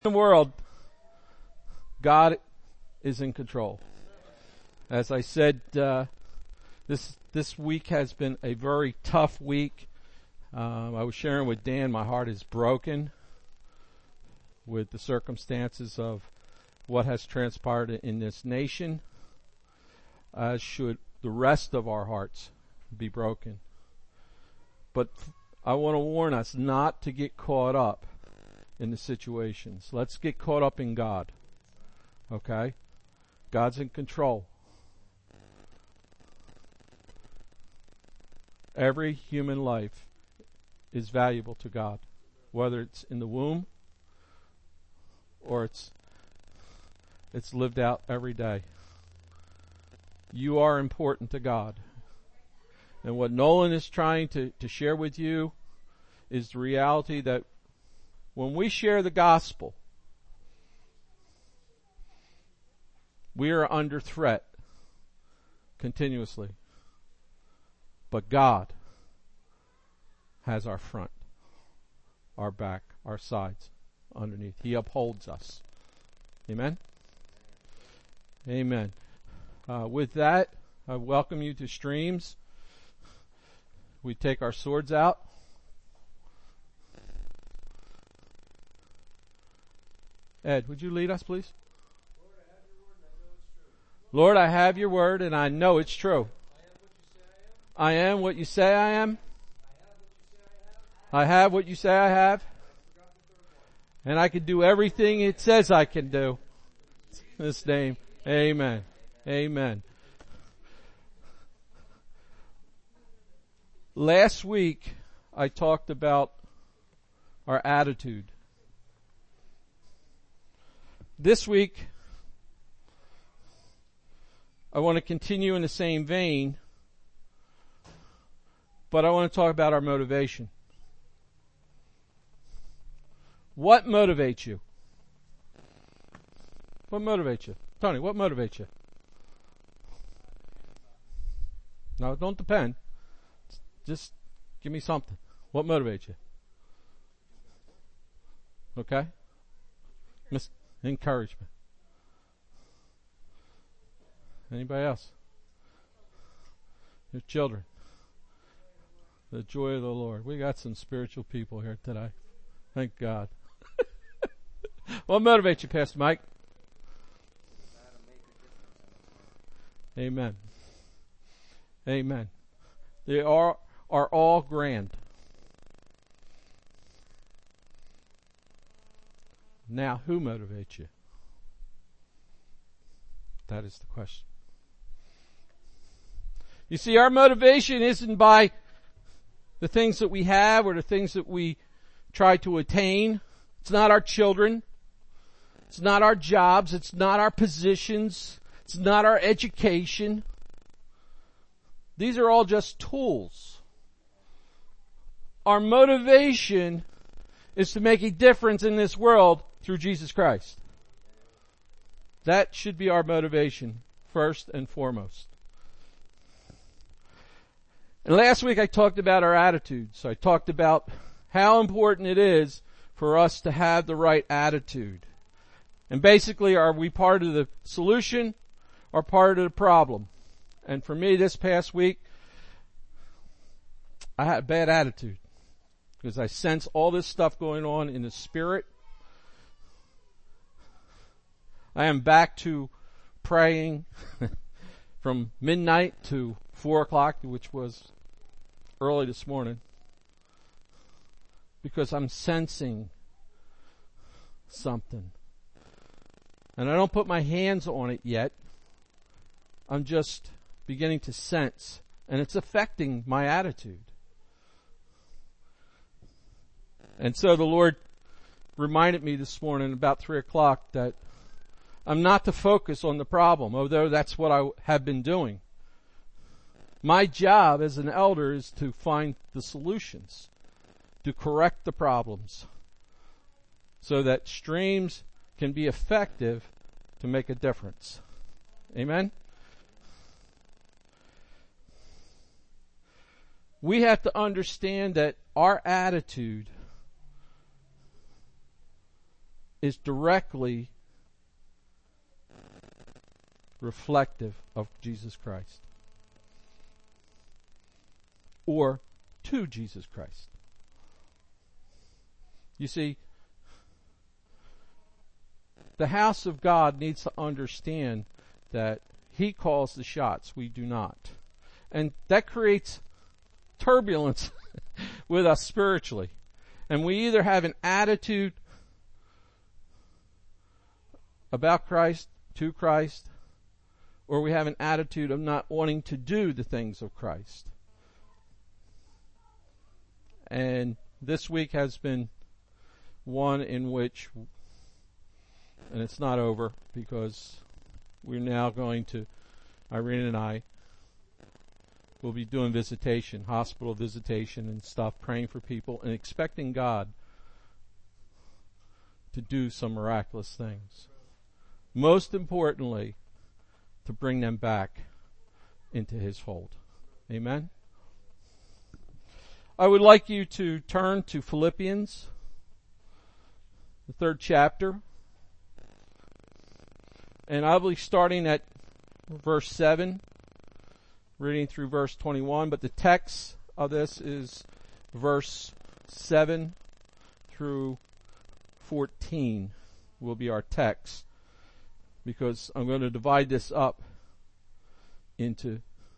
The world, God is in control. As I said, this week has been a very tough week. I was sharing with Dan, my heart is broken with the circumstances of what has transpired in this nation, as should the rest of our hearts be broken. But I want to warn us not to get caught up in the situations. Let's get caught up in God. Okay? God's in control. Every human life is valuable to God, whether it's in the womb or it's lived out every day. You are important to God. And what Nolan is trying to share with you is the reality that when we share the gospel, we are under threat continuously. But God has our front, our back, our sides, underneath. He upholds us. Amen? Amen. With that, I welcome you to Streams. We take our swords out. Ed, would you lead us, please? Lord, I have your word, and I know it's true. I am what you say I am. I have what you say I have. And I can do everything it says I can do. In this name, amen. Amen. Last week, I talked about our attitude. This week, I want to continue in the same vein, but I want to talk about our motivation. What motivates you? What motivates you? Tony, what motivates you? No, don't depend. Just give me something. What motivates you? Okay? Encouragement. Anybody else? Your children. The joy of the Lord. We got some spiritual people here today. Thank God. What motivates you, Pastor Mike? Amen. Amen. They are all grand. Now, who motivates you? That is the question. You see, our motivation isn't by the things that we have or the things that we try to attain. It's not our children. It's not our jobs. It's not our positions. It's not our education. These are all just tools. Our motivation is to make a difference in this world through Jesus Christ. That should be our motivation, first and foremost. And last week I talked about our attitudes. I talked about how important it is for us to have the right attitude. And basically, are we part of the solution or part of the problem? And for me, this past week, I had a bad attitude because I sense all this stuff going on in the spirit. I am back to praying from midnight to 4 o'clock, which was early this morning, because I'm sensing something. And I don't put my hands on it yet. I'm just beginning to sense, and it's affecting my attitude. And so the Lord reminded me this morning about 3 o'clock that I'm not to focus on the problem, although that's what I have been doing. My job as an elder is to find the solutions, to correct the problems, so that Streams can be effective to make a difference. Amen? We have to understand that our attitude is directly reflective of Jesus Christ, or to Jesus Christ. You see, the house of God needs to understand that He calls the shots, we do not. And that creates turbulence with us spiritually. And we either have an attitude about Christ, to Christ, or we have an attitude of not wanting to do the things of Christ. And this week has been one in which, and it's not over, because we're now going to, Irene and I will be doing visitation, hospital visitation and stuff, praying for people and expecting God to do some miraculous things. Most importantly, to bring them back into His fold. Amen? I would like you to turn to Philippians, the 3rd chapter. And I'll be starting at verse 7, reading through verse 21. But the text of this is verse 7 through 14 will be our text, because I'm going to divide this up into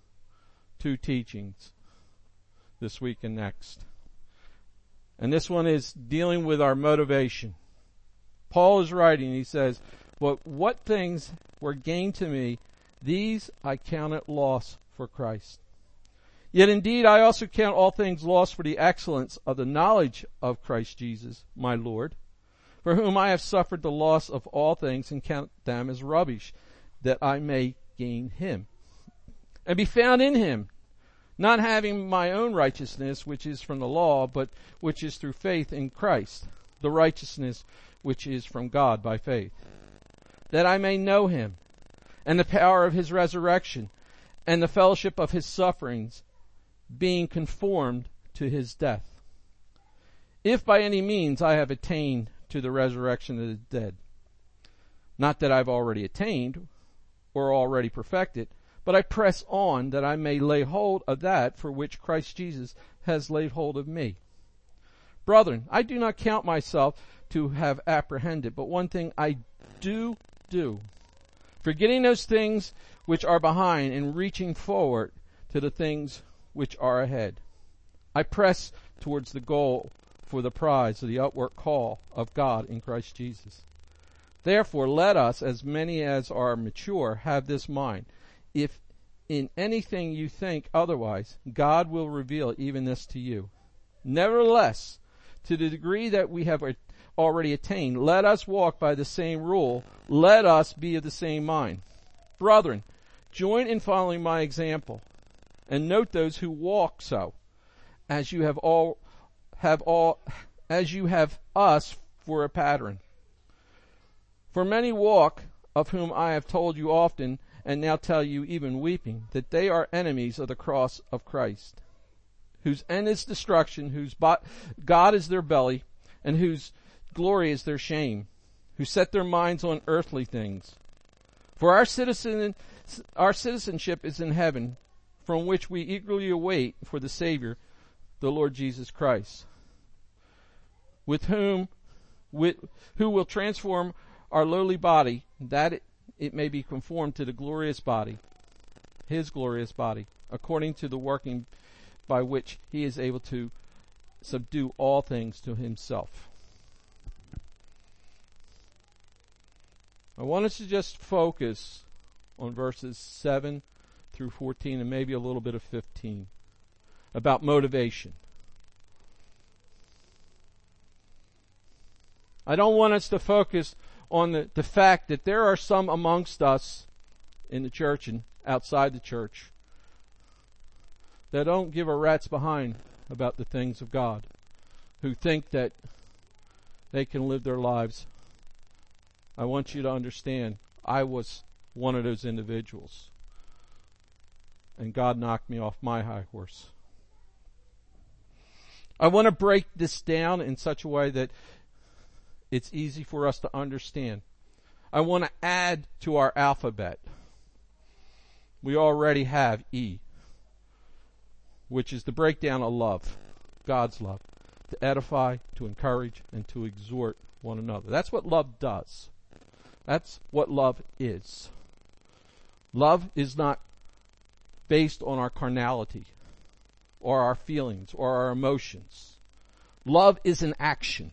2 teachings this week and next. And this one is dealing with our motivation. Paul is writing, he says, "But what things were gain to me, these I count loss for Christ. Yet indeed I also count all things lost for the excellence of the knowledge of Christ Jesus, my Lord, for whom I have suffered the loss of all things and count them as rubbish, that I may gain Him, and be found in Him, not having my own righteousness, which is from the law, but which is through faith in Christ, the righteousness which is from God by faith, that I may know Him, and the power of His resurrection, and the fellowship of His sufferings, being conformed to His death, if by any means I have attained to the resurrection of the dead. Not that I've already attained, or already perfected, but I press on that I may lay hold of that for which Christ Jesus has laid hold of me. Brethren, I do not count myself to have apprehended, but one thing I do, forgetting those things which are behind and reaching forward to the things which are ahead. I press towards the goal for the prize of the upward call of God in Christ Jesus. Therefore, let us, as many as are mature, have this mind. If in anything you think otherwise, God will reveal even this to you. Nevertheless, to the degree that we have already attained, let us walk by the same rule. Let us be of the same mind. Brethren, join in following my example, and note those who walk so, as you have us for a pattern. For many walk, of whom I have told you often, and now tell you even weeping, that they are enemies of the cross of Christ, whose end is destruction, whose God is their belly, and whose glory is their shame, who set their minds on earthly things. For our citizenship is in heaven, from which we eagerly await for the Savior, the Lord Jesus Christ, who will transform our lowly body, that it may be conformed to the glorious body, His glorious body, according to the working by which He is able to subdue all things to Himself. I want us to just focus on verses 7 through 14 and maybe a little bit of 15 about motivation. I don't want us to focus on the fact that there are some amongst us in the church and outside the church that don't give a rat's behind about the things of God, who think that they can live their lives. I want you to understand, I was one of those individuals, and God knocked me off my high horse. I want to break this down in such a way that it's easy for us to understand. I want to add to our alphabet. We already have E, which is the breakdown of love, God's love, to edify, to encourage, and to exhort one another. That's what love does. That's what love is. Love is not based on our carnality or our feelings or our emotions. Love is an action.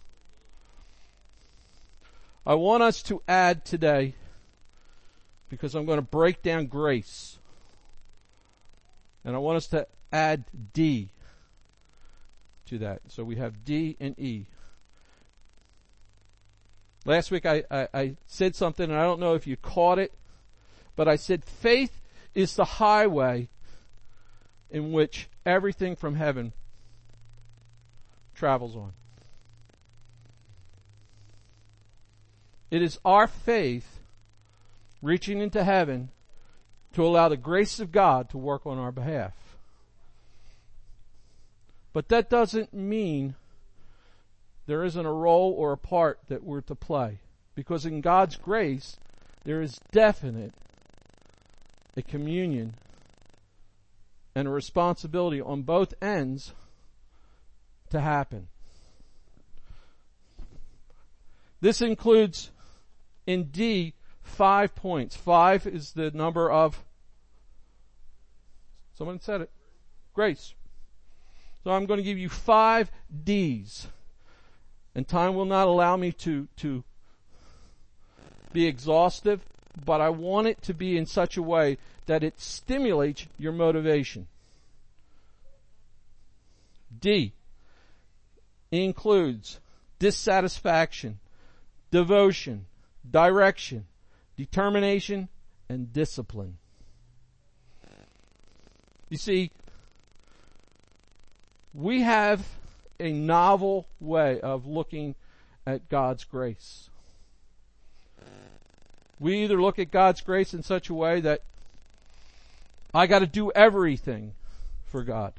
I want us to add today, because I'm going to break down grace, and I want us to add D to that. So we have D and E. Last week I said something, and I don't know if you caught it, but I said faith is the highway in which everything from heaven travels on. It is our faith reaching into heaven to allow the grace of God to work on our behalf. But that doesn't mean there isn't a role or a part that we're to play. Because in God's grace, there is definite a communion and a responsibility on both ends to happen. This includes in D 5 points. 5 is the number of, someone said it, grace. So I'm going to give you 5 D's. And time will not allow me to be exhaustive, but I want it to be in such a way that it stimulates your motivation. D includes dissatisfaction, devotion, direction, determination, and discipline. You see, we have a novel way of looking at God's grace. We either look at God's grace in such a way that I got to do everything for God,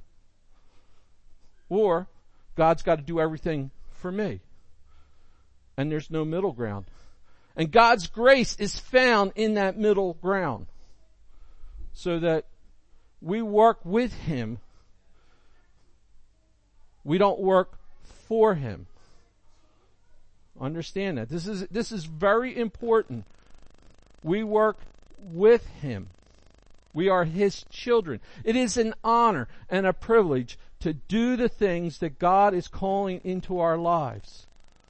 or God's got to do everything for me. And there's no middle ground. And God's grace is found in that middle ground, so that we work with Him. We don't work for Him. Understand that. This is very important. We work with Him. We are His children. It is an honor and a privilege to do the things that God is calling into our lives.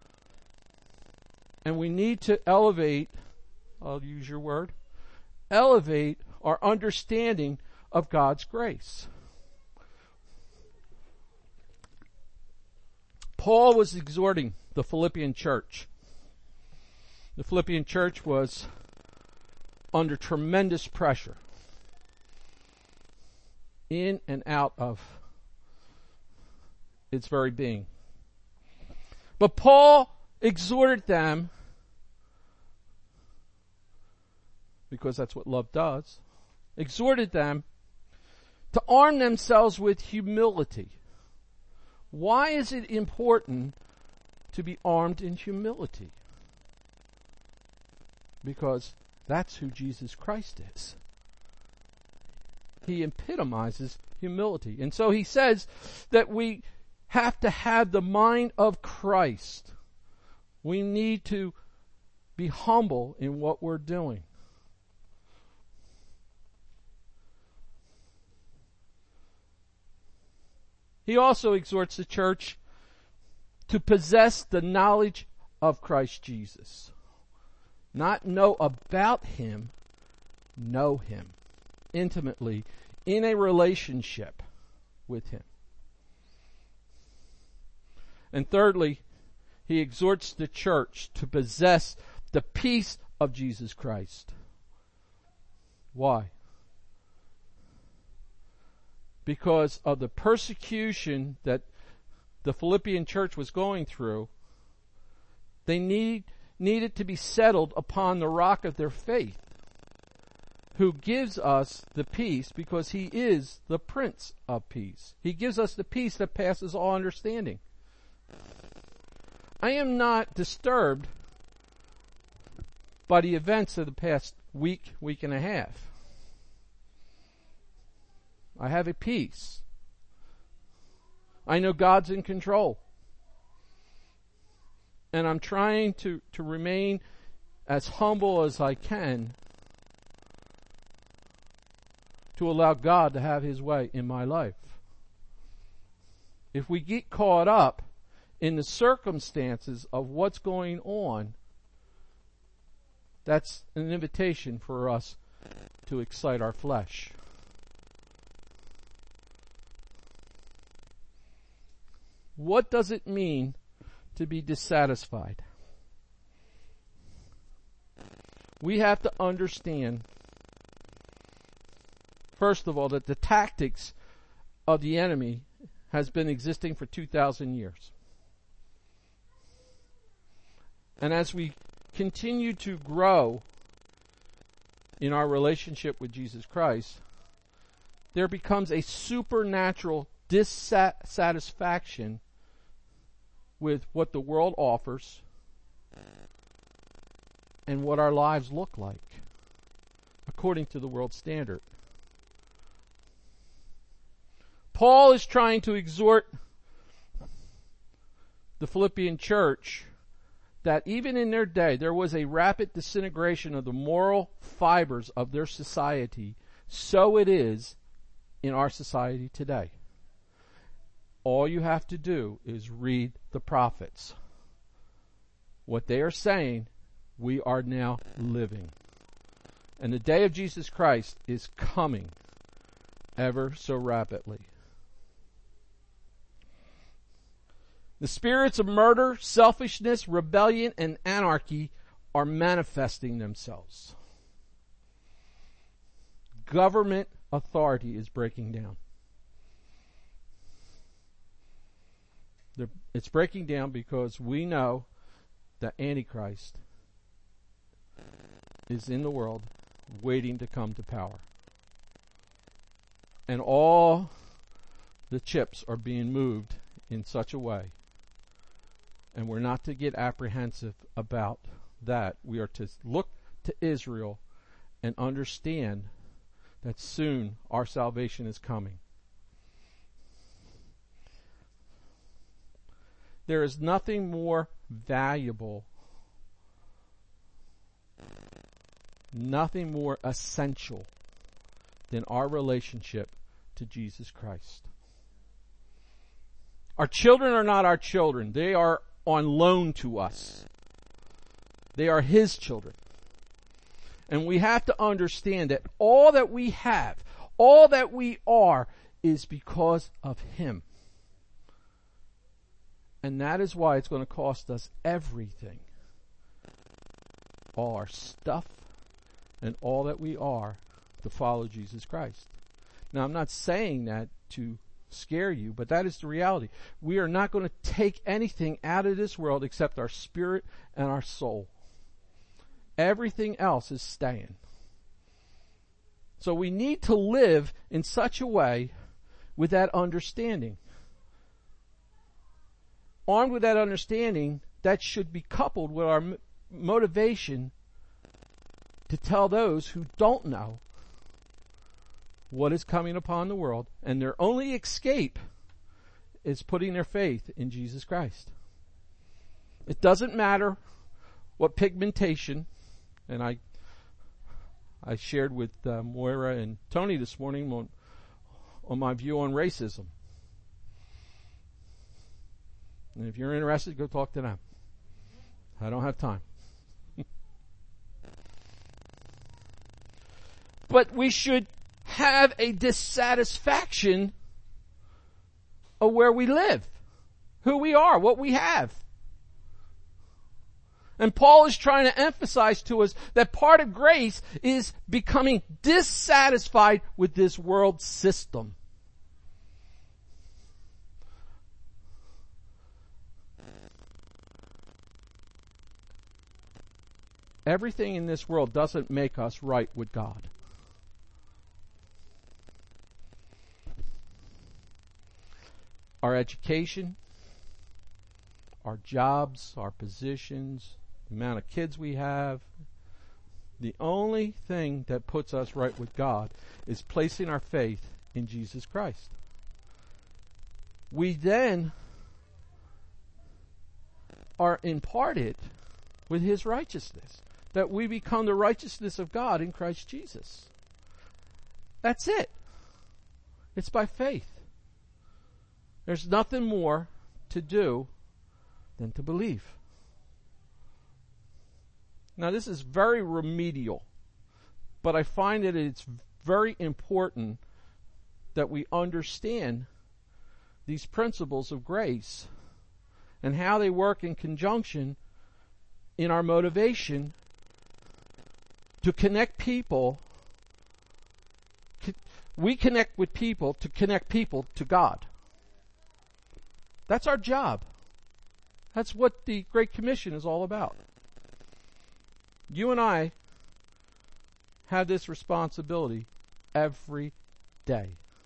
And we need to elevate, I'll use your word, elevate our understanding of God's grace. Paul was exhorting the Philippian church. The Philippian church was under tremendous pressure, in and out of its very being. But Paul exhorted them, because that's what love does, exhorted them to arm themselves with humility. Why is it important to be armed in humility? Because that's who Jesus Christ is. He epitomizes humility. And so he says that we have to have the mind of Christ. We need to be humble in what we're doing. He also exhorts the church to possess the knowledge of Christ Jesus. Not know about Him, know Him intimately in a relationship with Him. And thirdly, he exhorts the church to possess the peace of Jesus Christ. Why? Because of the persecution that the Philippian church was going through, they needed to be settled upon the rock of their faith, who gives us the peace because He is the Prince of Peace. He gives us the peace that passes all understanding. I am not disturbed by the events of the past week and a half. I have a peace. I know God's in control. And I'm trying to remain as humble as I can to allow God to have His way in my life. If we get caught up in the circumstances of what's going on, that's an invitation for us to excite our flesh. What does it mean to be dissatisfied? We have to understand, first of all, that the tactics of the enemy has been existing for 2,000 years. And as we continue to grow in our relationship with Jesus Christ, there becomes a supernatural dissatisfaction with what the world offers and what our lives look like according to the world standard. Paul is trying to exhort the Philippian church that even in their day there was a rapid disintegration of the moral fibers of their society. So it is in our society today. All you have to do is read the prophets. What they are saying, we are now living. And the day of Jesus Christ is coming ever so rapidly. The spirits of murder, selfishness, rebellion, and anarchy are manifesting themselves. Government authority is breaking down. It's breaking down because we know that Antichrist is in the world waiting to come to power. And all the chips are being moved in such a way. And we're not to get apprehensive about that. We are to look to Israel and understand that soon our salvation is coming. There is nothing more valuable, nothing more essential than our relationship to Jesus Christ. Our children are not our children. They are on loan to us. They are His children. And we have to understand that all that we have, all that we are, is because of Him. And that is why it's going to cost us everything. All our stuff and all that we are to follow Jesus Christ. Now, I'm not saying that to scare you, but that is the reality. We are not going to take anything out of this world except our spirit and our soul. Everything else is staying. So we need to live in such a way with that understanding. Armed with that understanding, that should be coupled with our motivation to tell those who don't know what is coming upon the world, and their only escape is putting their faith in Jesus Christ. It doesn't matter what pigmentation, and I shared with Moira and Tony this morning on my view on racism. And if you're interested, go talk to them. I don't have time. But we should have a dissatisfaction of where we live, who we are, what we have. And Paul is trying to emphasize to us that part of grace is becoming dissatisfied with this world system. Everything in this world doesn't make us right with God. Our education, our jobs, our positions, the amount of kids we have. The only thing that puts us right with God is placing our faith in Jesus Christ. We then are imparted with His righteousness, that we become the righteousness of God in Christ Jesus. That's it. It's by faith. There's nothing more to do than to believe. Now, this is very remedial, but I find that it's very important that we understand these principles of grace and how they work in conjunction in our motivation to connect people. We connect with people to connect people to God. That's our job. That's what the Great Commission is all about. You and I have this responsibility every day.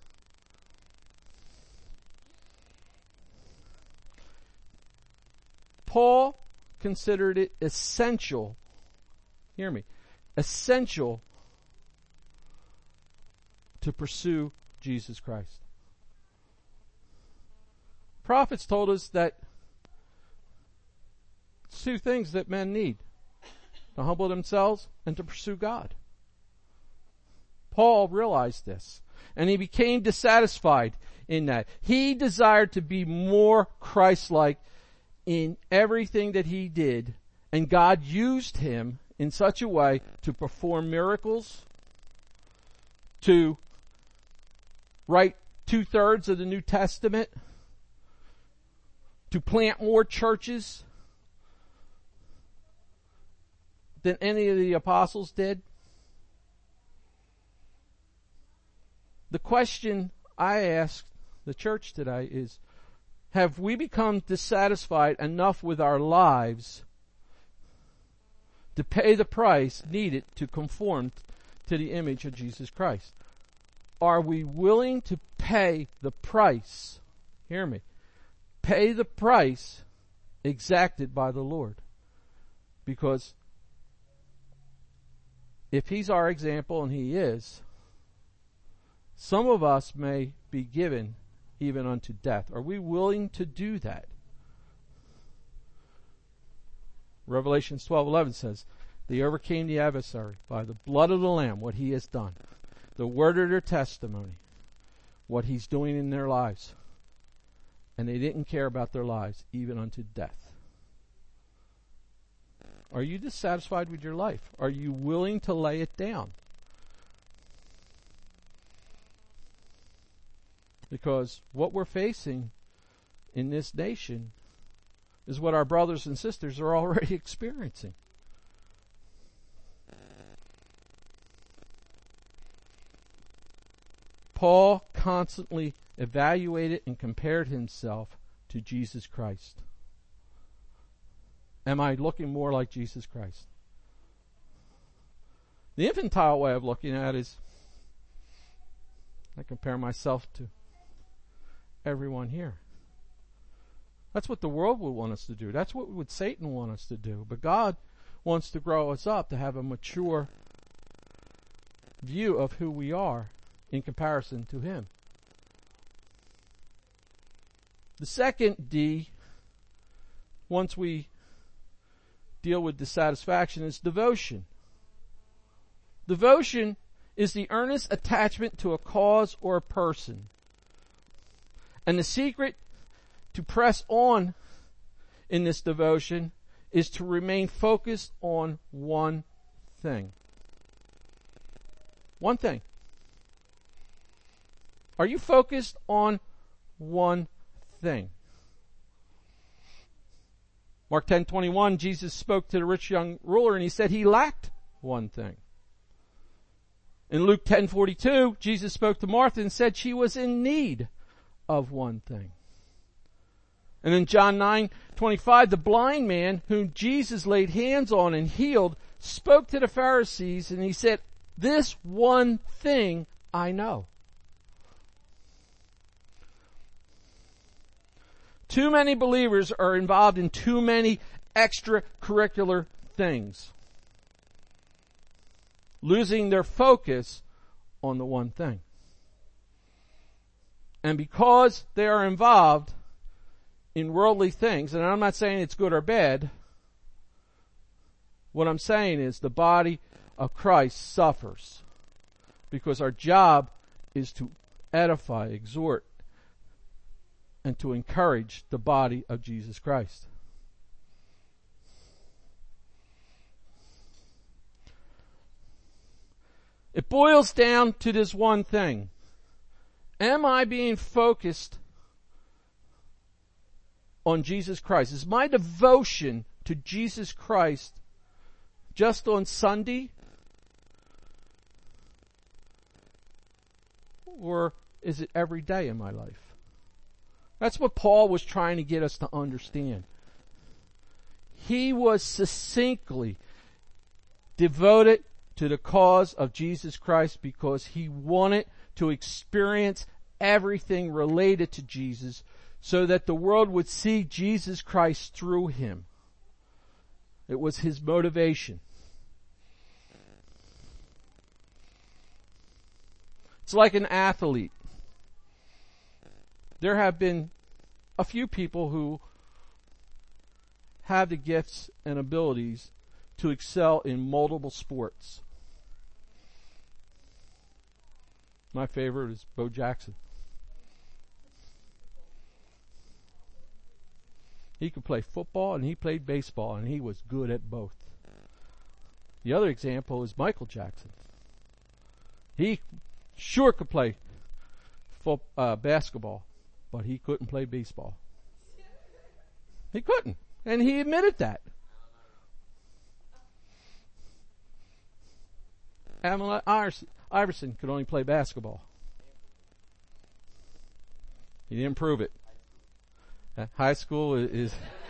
Paul considered it essential, hear me, essential to pursue Jesus Christ. Prophets told us that it's two things that men need: to humble themselves and to pursue God. Paul realized this, and he became dissatisfied in that. He desired to be more Christ-like in everything that he did, and God used him in such a way to perform miracles, to write 2/3 of the New Testament, to plant more churches than any of the apostles did. The question I ask the church today is, have we become dissatisfied enough with our lives to pay the price needed to conform to the image of Jesus Christ? Are we willing to pay the price? Hear me. Pay the price exacted by the Lord. Because if He's our example, and He is, some of us may be given even unto death. Are we willing to do that? Revelation 12:11 says, they overcame the adversary by the blood of the Lamb, what He has done, the word of their testimony, what He's doing in their lives. And they didn't care about their lives, even unto death. Are you dissatisfied with your life? Are you willing to lay it down? Because what we're facing in this nation is what our brothers and sisters are already experiencing. Paul constantly evaluated and compared himself to Jesus Christ. Am I looking more like Jesus Christ? The infantile way of looking at it is, I compare myself to everyone here. That's what the world would want us to do. That's what would Satan want us to do. But God wants to grow us up to have a mature view of who we are in comparison to Him. The second D, once we deal with dissatisfaction, is devotion. Devotion is the earnest attachment to a cause or a person. And the secret to press on in this devotion is to remain focused on one thing. One thing. Are you focused on one thing? Mark 10:21, Jesus spoke to the rich young ruler and He said he lacked one thing. In Luke 10:42, Jesus spoke to Martha and said she was in need of one thing. And in John 9:25, the blind man whom Jesus laid hands on and healed spoke to the Pharisees and he said, this one thing I know. Too many believers are involved in too many extracurricular things, losing their focus on the one thing. And because they are involved in worldly things, and I'm not saying it's good or bad, what I'm saying is the body of Christ suffers because our job is to edify, exhort, and to encourage the body of Jesus Christ. It boils down to this one thing. Am I being focused on Jesus Christ? Is my devotion to Jesus Christ just on Sunday? Or is it every day in my life? That's what Paul was trying to get us to understand. He was succinctly devoted to the cause of Jesus Christ because he wanted to experience everything related to Jesus so that the world would see Jesus Christ through him. It was his motivation. It's like an athlete. There have been a few people who have the gifts and abilities to excel in multiple sports. My favorite is Bo Jackson. He could play football and he played baseball and he was good at both. The other example is Michael Jackson. He sure could play basketball, but he couldn't play baseball. He couldn't, and he admitted that. Allen Iverson could only play basketball. He didn't prove it. High school is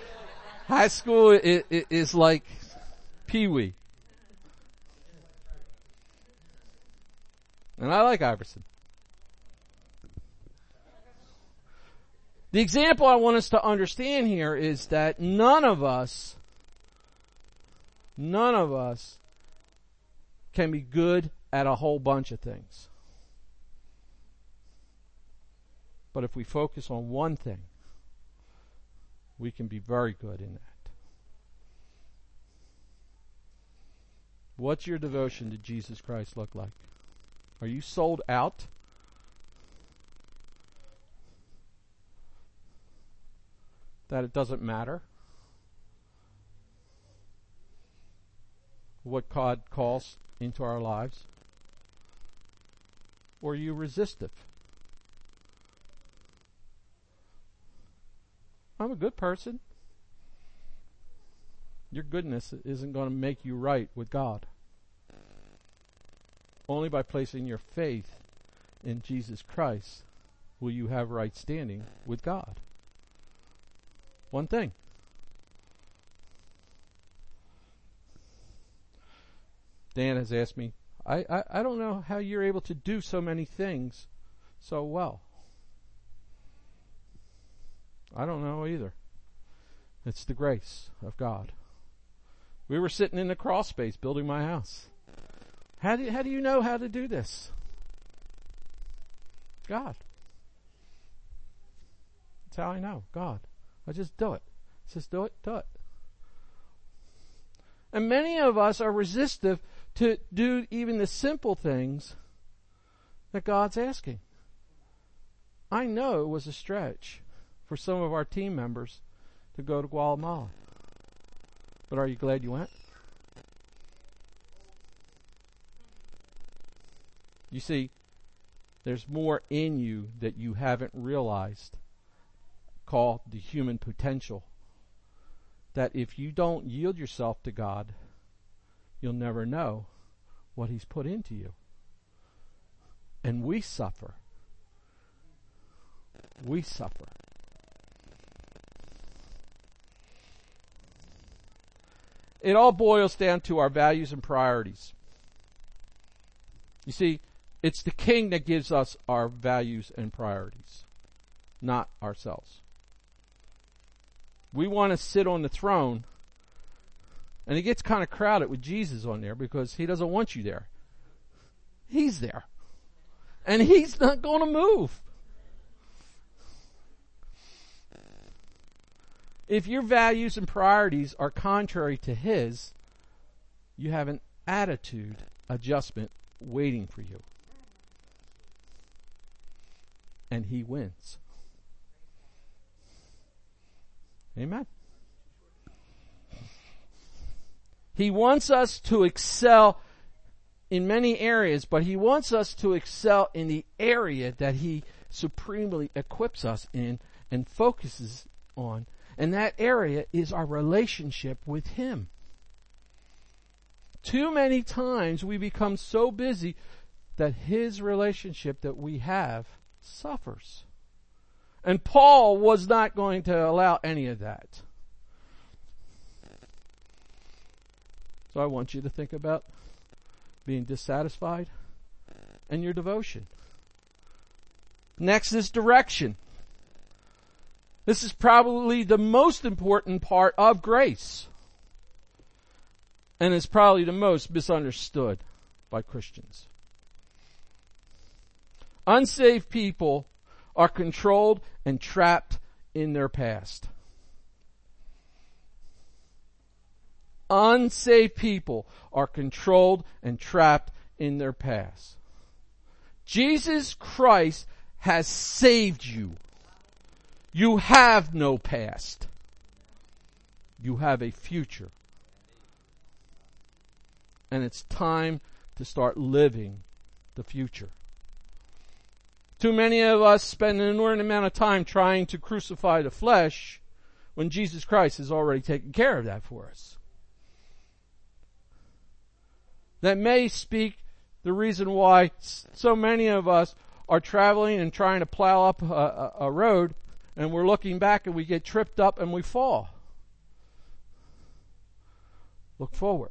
like Pee-wee. And I like Iverson. The example I want us to understand here is that none of us can be good at a whole bunch of things. But if we focus on one thing, we can be very good in that. What's your devotion to Jesus Christ look like? Are you sold out? That it doesn't matter what God calls into our lives? Or are you resistive? I'm a good person. Your goodness isn't going to make you right with God. Only by placing your faith in Jesus Christ will you have right standing with God. One thing. Dan has asked me, I don't know how you're able to do so many things so well. I don't know either. It's the grace of God. We were sitting in the crawl space building my house. How do you know how to do this? God. That's how I know. God. I just do it. Just do it. And many of us are resistive to do even the simple things that God's asking. I know it was a stretch for some of our team members to go to Guatemala. But are you glad you went? You see, there's more in you that you haven't realized, called the human potential, that if you don't yield yourself to God, you'll never know what He's put into you. And we suffer. We suffer. It all boils down to our values and priorities. You see, it's the King that gives us our values and priorities, not ourselves. We want to sit on the throne, and it gets kind of crowded with Jesus on there because he doesn't want you there. He's there. And he's not going to move. If your values and priorities are contrary to his, you have an attitude adjustment waiting for you. And he wins. Amen. He wants us to excel in many areas, but he wants us to excel in the area that he supremely equips us in and focuses on. And that area is our relationship with him. Too many times we become so busy that his relationship that we have suffers. And Paul was not going to allow any of that. So I want you to think about being dissatisfied and your devotion. Next is direction. This is probably the most important part of grace. And it's probably the most misunderstood by Christians. Unsaved people are controlled and trapped in their past. Unsaved people are controlled and trapped in their past. Jesus Christ has saved you. You have no past. You have a future. And it's time to start living the future. Too many of us spend an inordinate amount of time trying to crucify the flesh when Jesus Christ has already taken care of that for us. That may speak the reason why so many of us are traveling and trying to plow up a road, and we're looking back and we get tripped up and we fall. Look forward.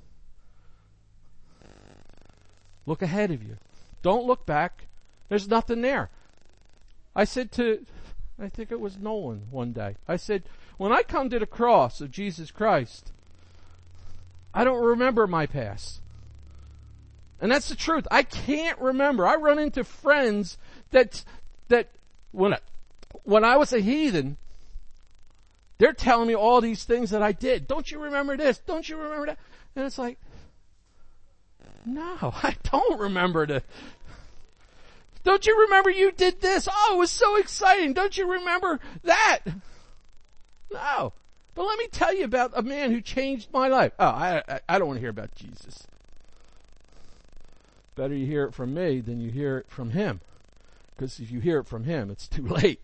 Look ahead of you. Don't look back. There's nothing there. I said to, I think it was Nolan one day, I said, when I come to the cross of Jesus Christ, I don't remember my past. And that's the truth. I can't remember. I run into friends that when I was a heathen, they're telling me all these things that I did. Don't you remember this? Don't you remember that? And it's like, no, I don't remember that. Don't you remember you did this? Oh, it was so exciting. Don't you remember that? No. But let me tell you about a man who changed my life. Oh, I don't want to hear about Jesus. Better you hear it from me than you hear it from him. Because if you hear it from him, it's too late.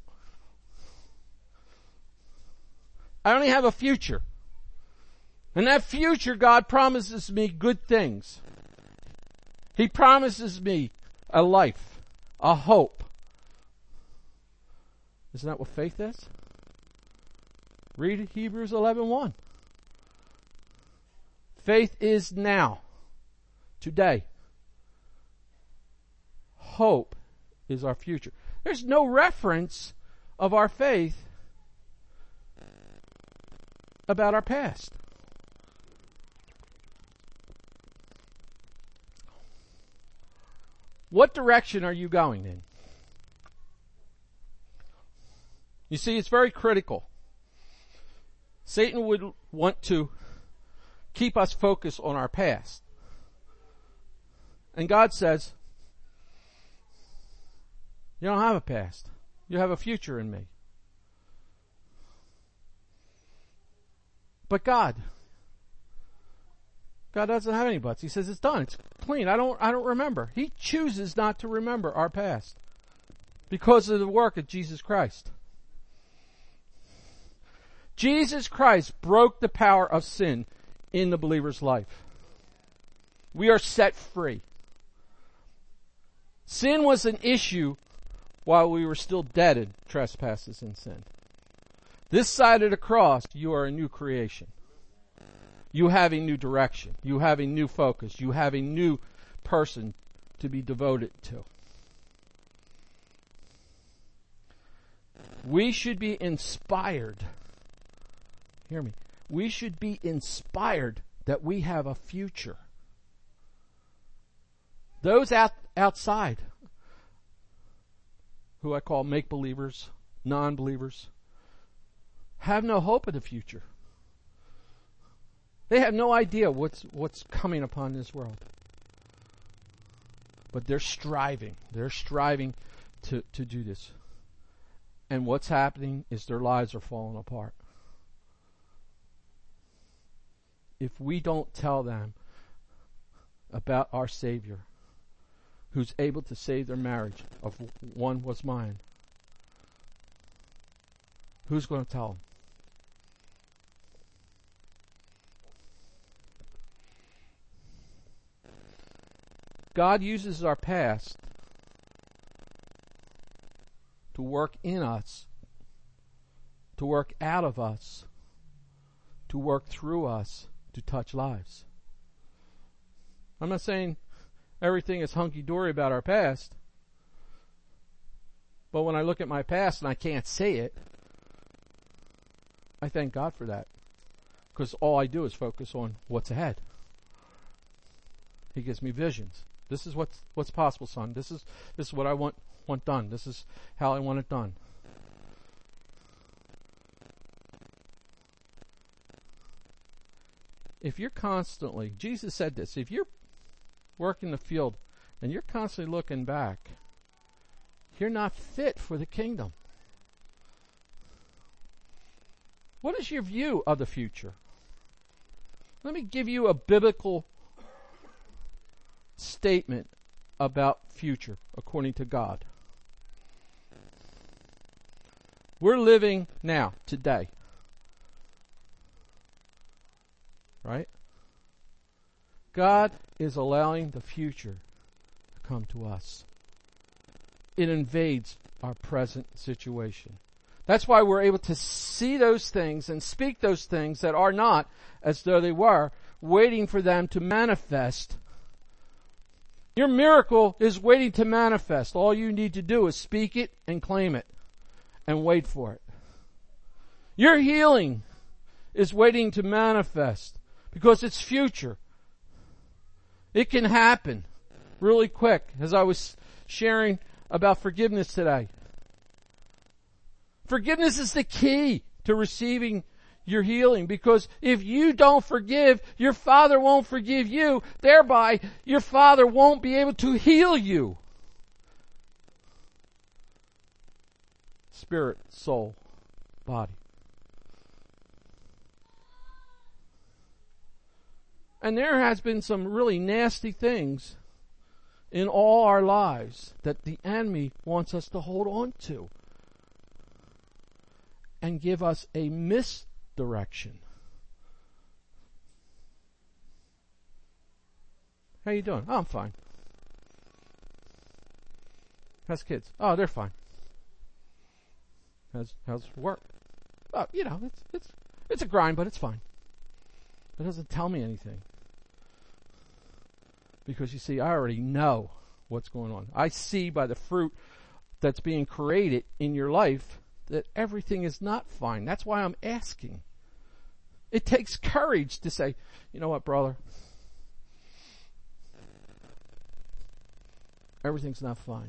I only have a future. And that future, God promises me good things. He promises me a life, a hope. Isn't that what faith is? Read Hebrews 11:1. Faith is now, today. Hope is our future. There's no reference of our faith about our past. What direction are you going in? You see, it's very critical. Satan would want to keep us focused on our past. And God says, you don't have a past. You have a future in me. But God doesn't have any buts. He says it's done. It's clean. I don't remember. He chooses not to remember our past because of the work of Jesus Christ. Jesus Christ broke the power of sin in the believer's life. We are set free. Sin was an issue while we were still dead in trespasses and sin. This side of the cross, you are a new creation. You have a new direction. You have a new focus. You have a new person to be devoted to. We should be inspired Hear me. We should be inspired that we have a future. Those outside, who I call make-believers, non-believers, have no hope of the future. They have no idea what's coming upon this world. But they're striving. They're striving to do this. And what's happening is their lives are falling apart. If we don't tell them about our Savior, who's able to save their marriage, of one was mine, who's going to tell them? God uses our past to work in us, to work out of us, to work through us, to touch lives. I'm not saying everything is hunky-dory about our past, but when I look at my past and I can't say it, I thank God for that, because all I do is focus on what's ahead. He gives me visions. This is what's possible, son. This is what I want done. This is how I want it done. If you're constantly, Jesus said this, if you're working the field and you're constantly looking back, you're not fit for the kingdom. What is your view of the future? Let me give you a biblical statement about future according to God. We're living now, today. Right? God is allowing the future to come to us. It invades our present situation. That's why we're able to see those things and speak those things that are not as though they were, waiting for them to manifest. Your miracle is waiting to manifest. All you need to do is speak it and claim it and wait for it. Your healing is waiting to manifest because it's future. It can happen really quick, as I was sharing about forgiveness today. Forgiveness is the key to receiving your healing, because if you don't forgive, your Father won't forgive you. Thereby, your Father won't be able to heal you. Spirit, soul, body. And there has been some really nasty things in all our lives that the enemy wants us to hold on to and give us a misdirection. How you doing? Oh, I'm fine. How's kids? Oh, they're fine. How's work? Oh, it's a grind, but it's fine. It doesn't tell me anything. Because you see, I already know what's going on. I see by the fruit that's being created in your life that everything is not fine. That's why I'm asking. It takes courage to say, you know what, brother? Everything's not fine.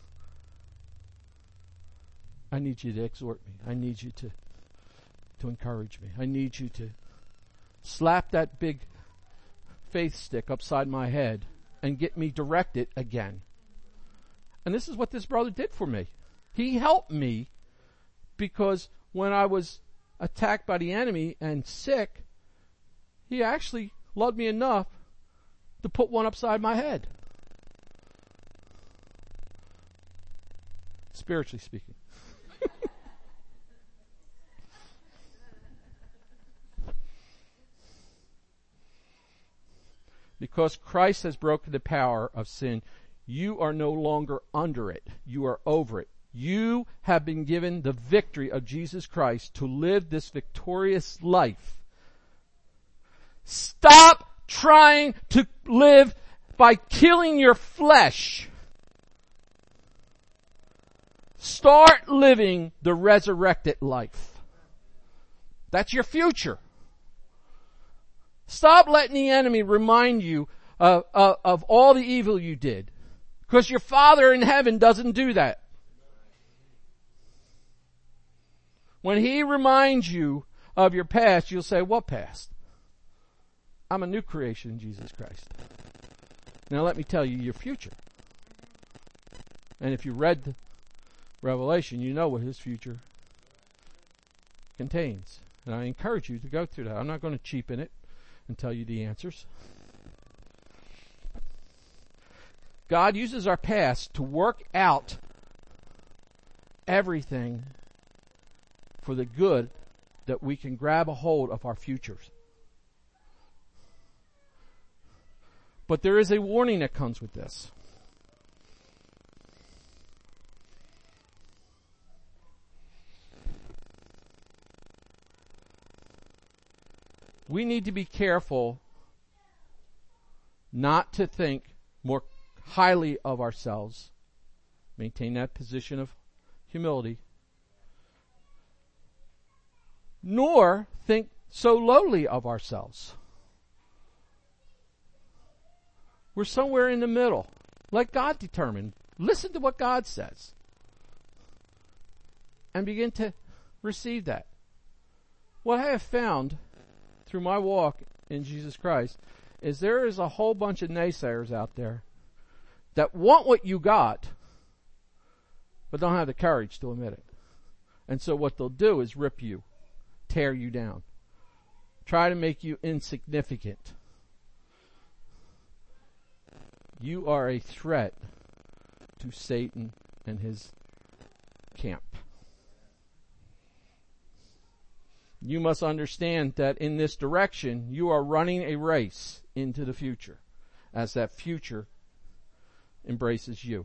I need you to exhort me. I need you to encourage me. I need you to slap that big faith stick upside my head and get me directed again. And this is what this brother did for me. He helped me, because when I was attacked by the enemy and sick, he actually loved me enough to put one upside my head. Spiritually speaking. Because Christ has broken the power of sin, you are no longer under it. You are over it. You have been given the victory of Jesus Christ to live this victorious life. Stop trying to live by killing your flesh. Start living the resurrected life. That's your future. Stop letting the enemy remind you of all the evil you did. Because your Father in heaven doesn't do that. When He reminds you of your past, you'll say, what past? I'm a new creation in Jesus Christ. Now let me tell you your future. And if you read Revelation, you know what His future contains. And I encourage you to go through that. I'm not going to cheapen it and tell you the answers. God uses our past to work out everything for the good that we can grab a hold of our futures. But there is a warning that comes with this. We need to be careful not to think more highly of ourselves, maintain that position of humility, nor think so lowly of ourselves. We're somewhere in the middle. Let God determine. Listen to what God says. And begin to receive that. What I have found through my walk in Jesus Christ is there is a whole bunch of naysayers out there that want what you got, but don't have the courage to admit it. And so what they'll do is rip you, tear you down, try to make you insignificant. You are a threat to Satan and his camp. You must understand that in this direction, you are running a race into the future, as that future embraces you.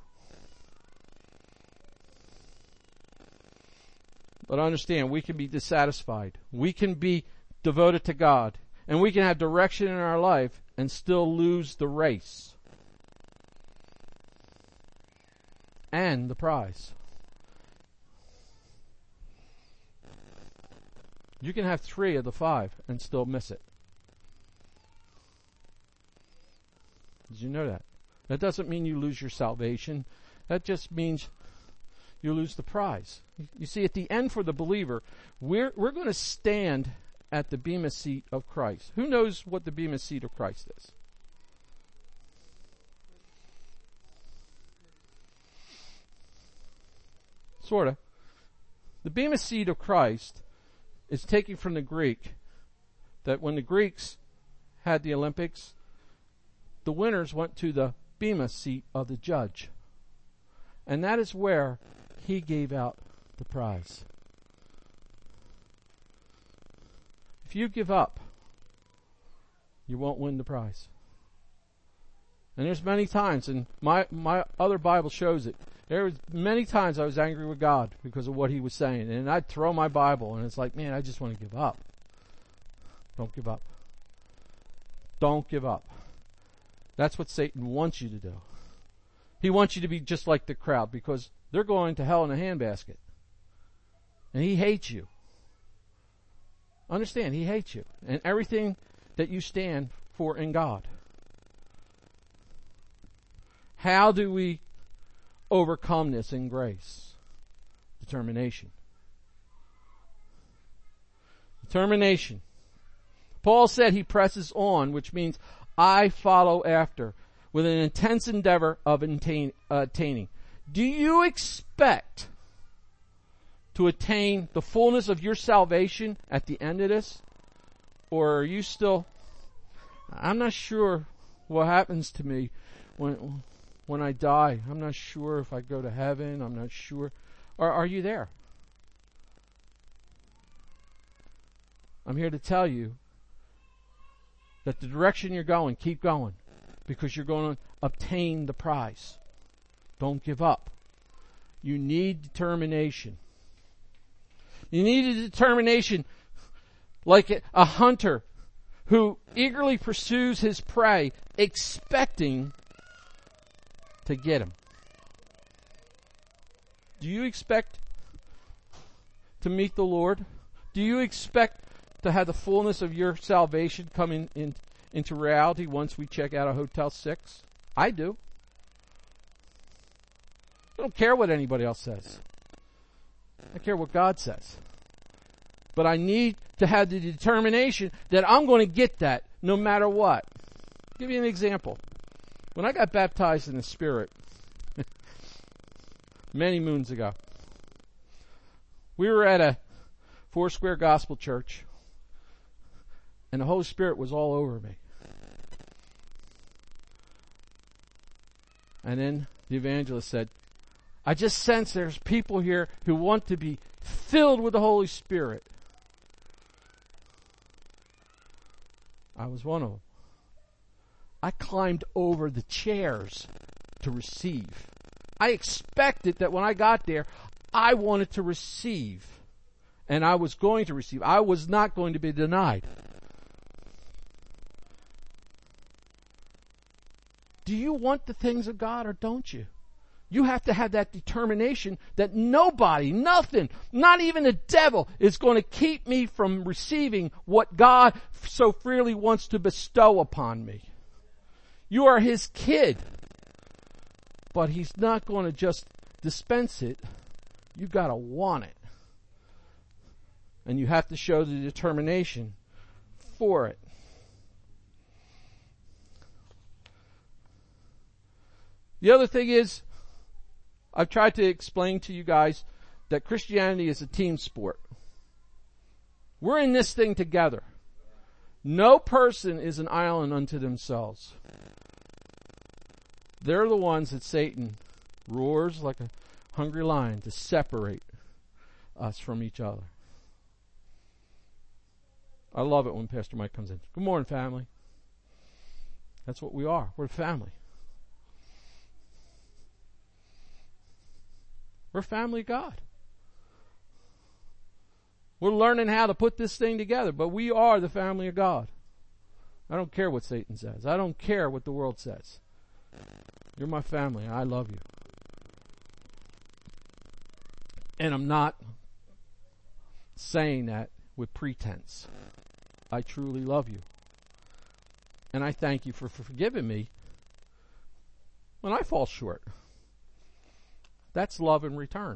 But understand, we can be dissatisfied. We can be devoted to God. And we can have direction in our life and still lose the race. And the prize. You can have 3 of the 5 and still miss it. Did you know that? That doesn't mean you lose your salvation. That just means you lose the prize. You see, at the end for the believer, we're going to stand at the bema seat of Christ. Who knows what the bema seat of Christ is? Sort of. The bema seat of Christ is taken from the Greek, that when the Greeks had the Olympics, the winners went to the bema seat of the judge. And that is where he gave out the prize. If you give up, you won't win the prize. And there's many times, and my other Bible shows it, there was many times I was angry with God because of what He was saying. And I'd throw my Bible and it's like, man, I just want to give up. Don't give up. Don't give up. That's what Satan wants you to do. He wants you to be just like the crowd because they're going to hell in a handbasket. And he hates you. Understand, he hates you. And everything that you stand for in God. How do we overcome this in grace? Determination. Determination. Paul said he presses on, which means I follow after, with an intense endeavor of attaining. Do you expect to attain the fullness of your salvation at the end of this? Or are you still, I'm not sure what happens to me when I die. I'm not sure if I go to heaven. I'm not sure. Or are you there? I'm here to tell you that the direction you're going, keep going. Because you're going to obtain the prize. Don't give up. You need determination. You need a determination like a hunter who eagerly pursues his prey, expecting to get him. Do you expect to meet the Lord? Do you expect to have the fullness of your salvation come into reality once we check out of Hotel 6? I do. I don't care what anybody else says. I care what God says. But I need to have the determination that I'm going to get that no matter what. I'll give you an example. When I got baptized in the Spirit many moons ago, we were at a Foursquare Gospel Church, and the Holy Spirit was all over me. And then the evangelist said, I just sense there's people here who want to be filled with the Holy Spirit. I was one of them. I climbed over the chairs to receive. I expected that when I got there, I wanted to receive. And I was going to receive. I was not going to be denied. Do you want the things of God or don't you? You have to have that determination that nobody, nothing, not even the devil is going to keep me from receiving what God so freely wants to bestow upon me. You are His kid, but He's not going to just dispense it. You've got to want it. And you have to show the determination for it. The other thing is, I've tried to explain to you guys that Christianity is a team sport. We're in this thing together. No person is an island unto themselves. They're the ones that Satan roars like a hungry lion to separate us from each other. I love it when Pastor Mike comes in. Good morning, family. That's what we are. We're a family. We're family of God. We're learning how to put this thing together, but we are the family of God. I don't care what Satan says. I don't care what the world says. You're my family. I love you. And I'm not saying that with pretense. I truly love you. And I thank you for forgiving me when I fall short. That's love in return.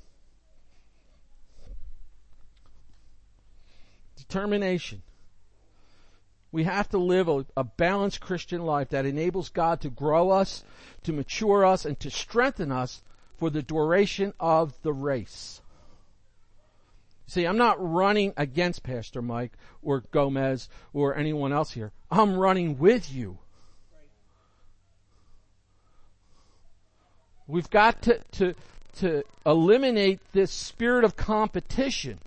Determination. We have to live a balanced Christian life that enables God to grow us, to mature us, and to strengthen us for the duration of the race. See, I'm not running against Pastor Mike or Gomez or anyone else here. I'm running with you. We've got to eliminate this spirit of competition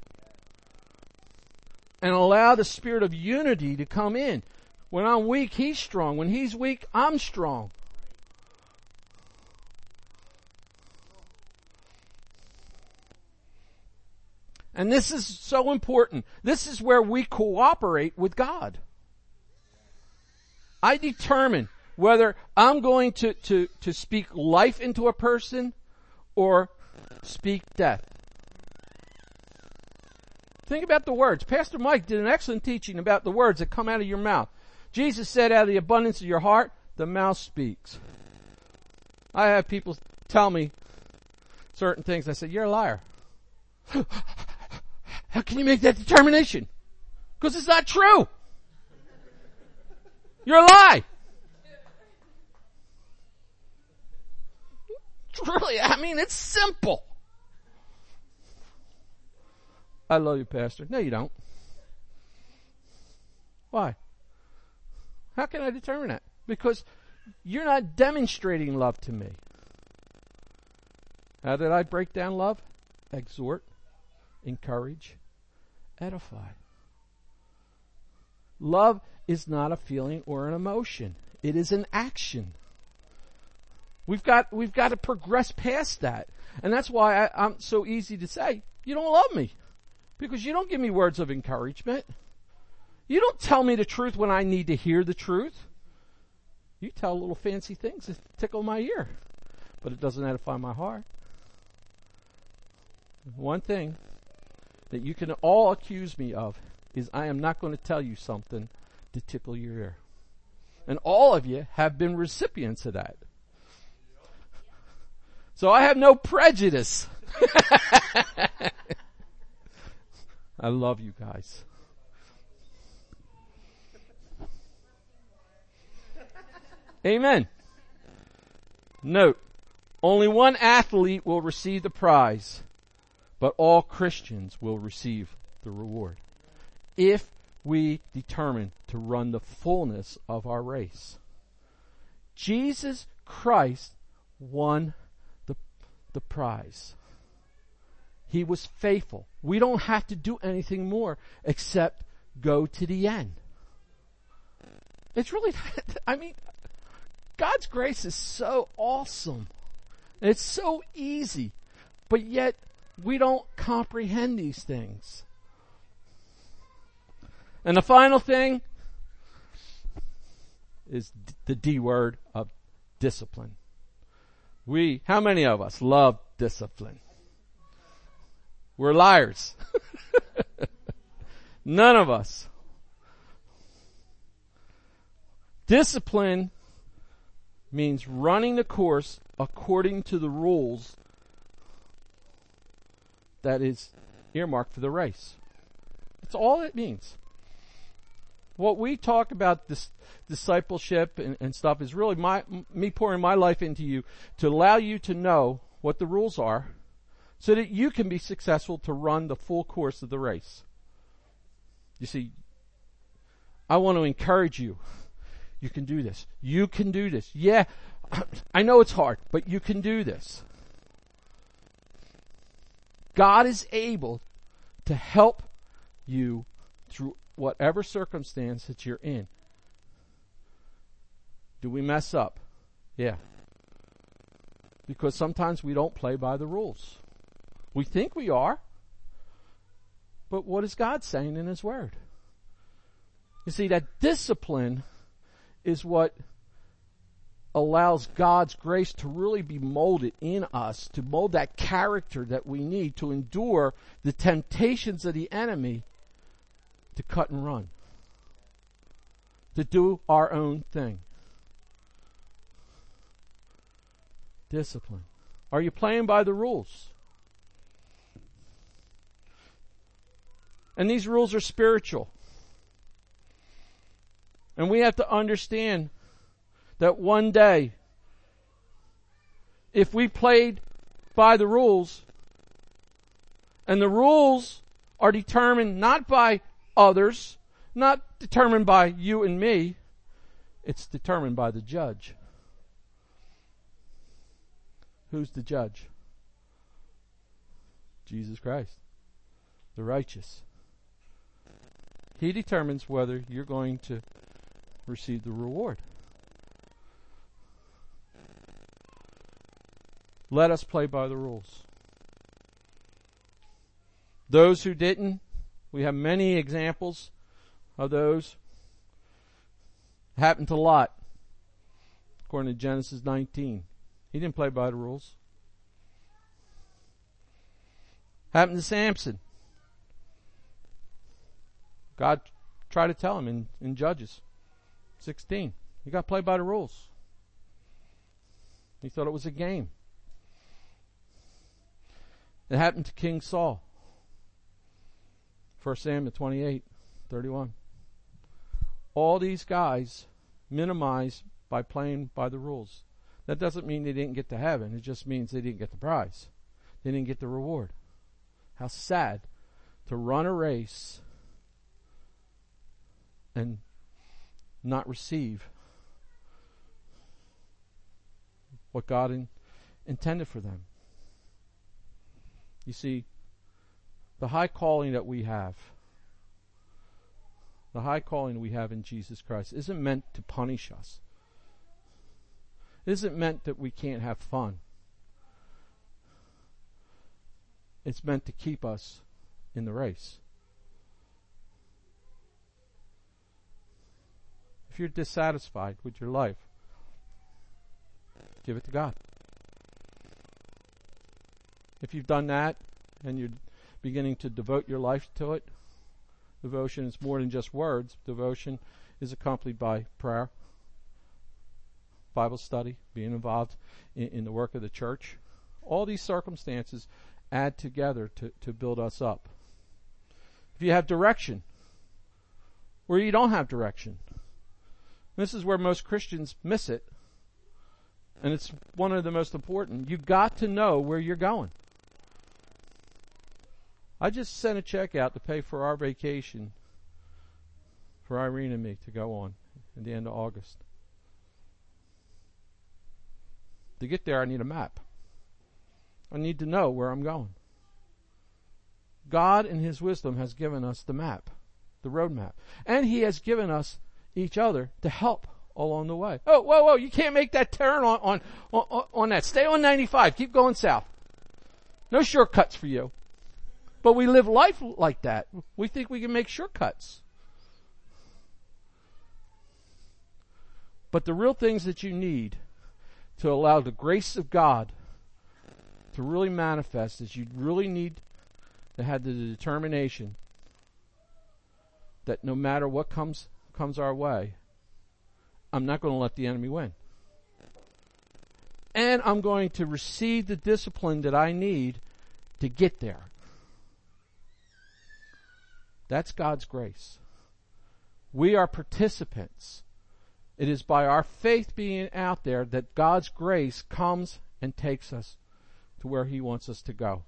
and allow the spirit of unity to come in. When I'm weak, he's strong. When he's weak, I'm strong. And this is so important. This is where we cooperate with God. I determine whether I'm going to speak life into a person or speak death. Think about the words. Pastor Mike did an excellent teaching about the words that come out of your mouth. Jesus said, out of the abundance of your heart, the mouth speaks. I have people tell me certain things. I said, you're a liar. How can you make that determination? Because it's not true. You're a lie. Really, it's simple. I love you, Pastor. No, you don't. Why? How can I determine that? Because you're not demonstrating love to me. How did I break down love? Exhort, encourage, edify. Love is not a feeling or an emotion. It is an action. We've got to progress past that. And that's why I'm so easy to say, you don't love me. Because you don't give me words of encouragement. You don't tell me the truth when I need to hear the truth. You tell little fancy things that tickle my ear. But it doesn't edify my heart. One thing that you can all accuse me of is I am not going to tell you something to tickle your ear. And all of you have been recipients of that. So I have no prejudice. I love you guys. Amen. Note, only one athlete will receive the prize, but all Christians will receive the reward if we determine to run the fullness of our race. Jesus Christ won the prize. He was faithful. We don't have to do anything more except go to the end. It's really, God's grace is so awesome. It's so easy, but yet we don't comprehend these things. And the final thing is the D word of discipline. How many of us love discipline? We're liars. None of us. Discipline means running the course according to the rules that is earmarked for the race. That's all it means. What we talk about this discipleship and stuff is really me pouring my life into you to allow you to know what the rules are so that you can be successful to run the full course of the race. You see, I want to encourage you. You can do this. You can do this. Yeah, I know it's hard, but you can do this. God is able to help you through whatever circumstance that you're in. Do we mess up? Yeah. Because sometimes we don't play by the rules. We think we are. But what is God saying in His Word? You see, that discipline is what allows God's grace to really be molded in us, to mold that character that we need to endure the temptations of the enemy to cut and run, to do our own thing. Discipline. Are you playing by the rules? And these rules are spiritual. And we have to understand that one day, if we played by the rules, and the rules are determined not by others, not determined by you and me, it's determined by the judge. Who's the judge? Jesus Christ, the righteous. He determines whether you're going to receive the reward. Let us play by the rules. Those who didn't, we have many examples of those. It happened to Lot, according to Genesis 19. He didn't play by the rules. Happened to Samson. God tried to tell him in Judges 16. You got to play by the rules. He thought it was a game. It happened to King Saul. 1 Samuel 28:31. All these guys minimized by playing by the rules. That doesn't mean they didn't get to heaven. It just means they didn't get the prize. They didn't get the reward. How sad to run a race and not receive what God intended for them. You see, the high calling that we have, the high calling we have in Jesus Christ isn't meant to punish us. It isn't meant that we can't have fun. It's meant to keep us in the race. If you're dissatisfied with your life, give it to God. If you've done that and you're beginning to devote your life to it, Devotion is more than just words. Devotion is accompanied by prayer, Bible study, being involved in the work of the church. All these circumstances add together to build us up. If you have direction, or you don't have direction, this is where most Christians miss it, and it's one of the most important. You've got to know where you're going. I just sent a check out to pay for our vacation for Irene and me to go on at the end of August. To get there, I need a map. I need to know where I'm going. God, in His wisdom, has given us the map, the road map. And He has given us each other to help along the way. Oh, whoa, you can't make that turn on that. Stay on 95. Keep going south. No shortcuts for you. But we live life like that. We think we can make shortcuts. But the real things that you need to allow the grace of God to really manifest is you really need to have the determination that no matter what comes our way, I'm not going to let the enemy win. And I'm going to receive the discipline that I need to get there. That's God's grace. We are participants. It is by our faith being out there that God's grace comes and takes us to where He wants us to go.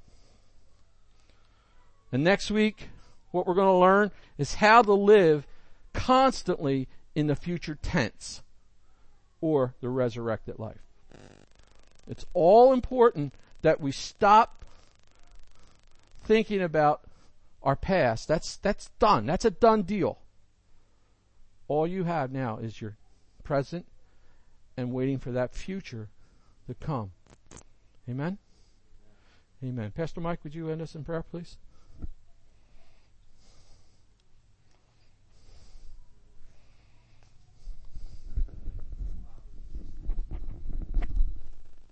And next week, what we're going to learn is how to live constantly in the future tense, or the resurrected life. It's all important that we stop thinking about our past. That's done. That's a done deal. All you have now is your present and waiting for that future to come. Amen? Amen. Pastor Mike, would you end us in prayer, please?